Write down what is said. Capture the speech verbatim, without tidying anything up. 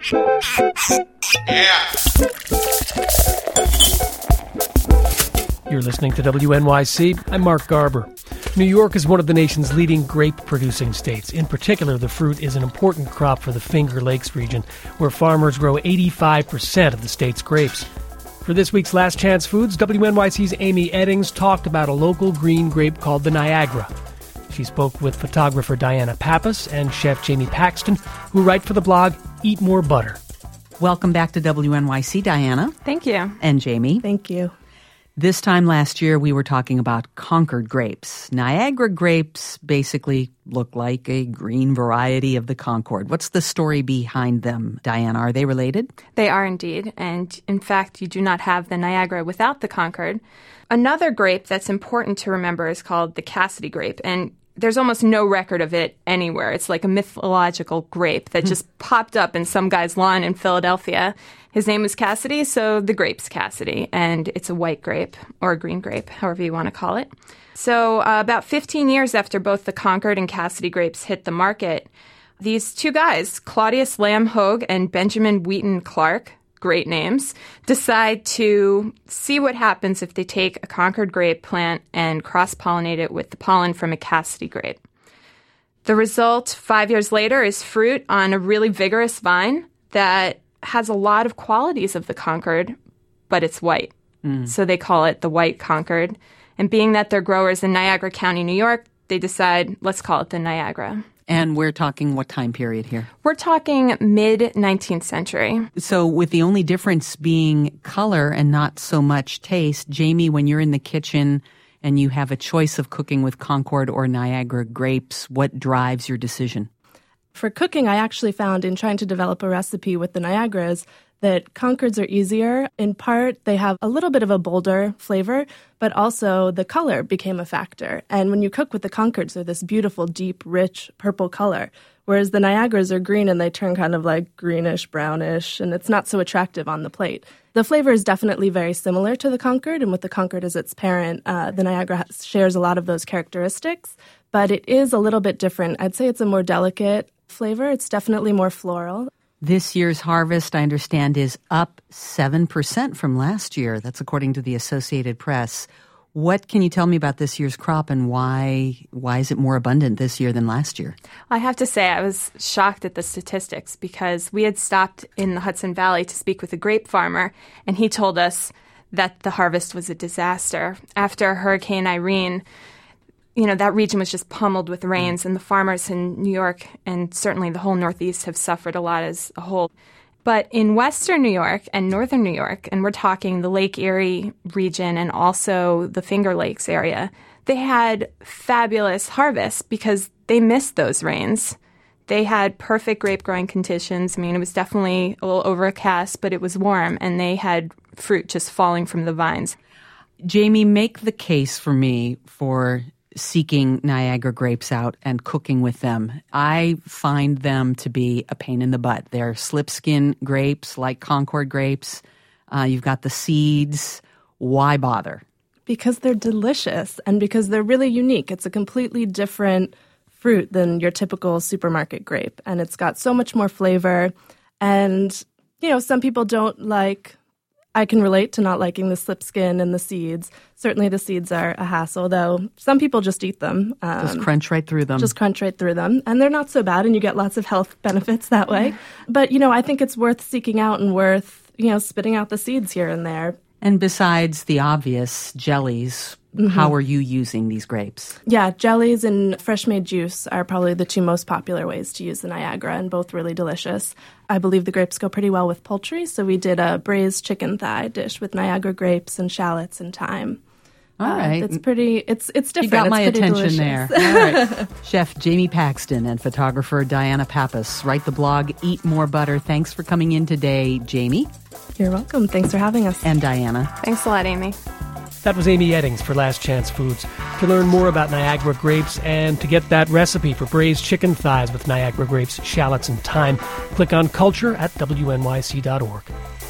Yeah. You're listening to W N Y C. I'm Mark Garber. New York is one of the nation's leading grape-producing states. In particular, the fruit is an important crop for the Finger Lakes region, where farmers grow eighty-five percent of the state's grapes. For this week's Last Chance Foods, W N Y C's Amy Eddings talked about a local green grape called the Niagara. She spoke with photographer Diana Pappas and chef Jamie Paxton, who write for the blog Eat More Butter. Welcome back to W N Y C, Diana. Thank you. And Jamie. Thank you. This time last year, we were talking about Concord grapes. Niagara grapes basically look like a green variety of the Concord. What's the story behind them, Diana? Are they related? They are indeed. And in fact, you do not have the Niagara without the Concord. Another grape that's important to remember is called the Cassidy grape. And there's almost no record of it anywhere. It's like a mythological grape that just popped up in some guy's lawn in Philadelphia. His name was Cassidy, so the grape's Cassidy. And it's a white grape, or a green grape, however you want to call it. So uh, about fifteen years after both the Concord and Cassidy grapes hit the market, these two guys, Claudius Lamb Hogue and Benjamin Wheaton Clark, great names, decide to see what happens if they take a Concord grape plant and cross-pollinate it with the pollen from a Cassidy grape. The result, five years later, is fruit on a really vigorous vine that has a lot of qualities of the Concord, but it's white. Mm. So they call it the white Concord. And being that they're growers in Niagara County, New York, they decide, let's call it the Niagara. And we're talking what time period here? We're talking mid-nineteenth century. So with the only difference being color and not so much taste, Jamie, when you're in the kitchen and you have a choice of cooking with Concord or Niagara grapes, what drives your decision? For cooking, I actually found in trying to develop a recipe with the Niagaras that Concords are easier. In part, they have a little bit of a bolder flavor, but also the color became a factor. And when you cook with the Concords, they're this beautiful, deep, rich purple color, whereas the Niagaras are green and they turn kind of like greenish, brownish, and it's not so attractive on the plate. The flavor is definitely very similar to the Concord, and with the Concord as its parent, uh, the Niagara shares a lot of those characteristics, but it is a little bit different. I'd say it's a more delicate flavor. It's definitely more floral. This year's harvest, I understand, is up seven percent from last year. That's according to the Associated Press. What can you tell me about this year's crop and why why is it more abundant this year than last year? I have to say I was shocked at the statistics because we had stopped in the Hudson Valley to speak with a grape farmer, and he told us that the harvest was a disaster. After Hurricane Irene, you know, that region was just pummeled with rains, and the farmers in New York and certainly the whole Northeast have suffered a lot as a whole. But in Western New York and Northern New York, and we're talking the Lake Erie region and also the Finger Lakes area, they had fabulous harvests because they missed those rains. They had perfect grape growing conditions. I mean, it was definitely a little overcast, but it was warm, and they had fruit just falling from the vines. Jamie, make the case for me for seeking Niagara grapes out and cooking with them. I find them to be a pain in the butt. They're slip-skin grapes like Concord grapes. Uh, you've got the seeds. Why bother? Because they're delicious and because they're really unique. It's a completely different fruit than your typical supermarket grape, and it's got so much more flavor. And, you know, some people don't like... I can relate to not liking the slip skin and the seeds. Certainly the seeds are a hassle, though some people just eat them. Um, just crunch right through them. Just crunch right through them. And they're not so bad, and you get lots of health benefits that way. But, you know, I think it's worth seeking out and worth, you know, spitting out the seeds here and there. And besides the obvious jellies, mm-hmm. how are you using these grapes? Yeah, jellies and fresh-made juice are probably the two most popular ways to use the Niagara, and both really delicious. I believe the grapes go pretty well with poultry, so we did a braised chicken thigh dish with Niagara grapes and shallots and thyme. All uh, right. It's pretty, it's it's different. You got my it's attention delicious. there. All right. Chef Jamie Paxton and photographer Diana Pappas write the blog Eat More Butter. Thanks for coming in today, Jamie. You're welcome. Thanks for having us. And Diana. Thanks a lot, Amy. That was Amy Eddings for Last Chance Foods. To learn more about Niagara grapes and to get that recipe for braised chicken thighs with Niagara grapes, shallots, and thyme, click on Culture at W N Y C dot org.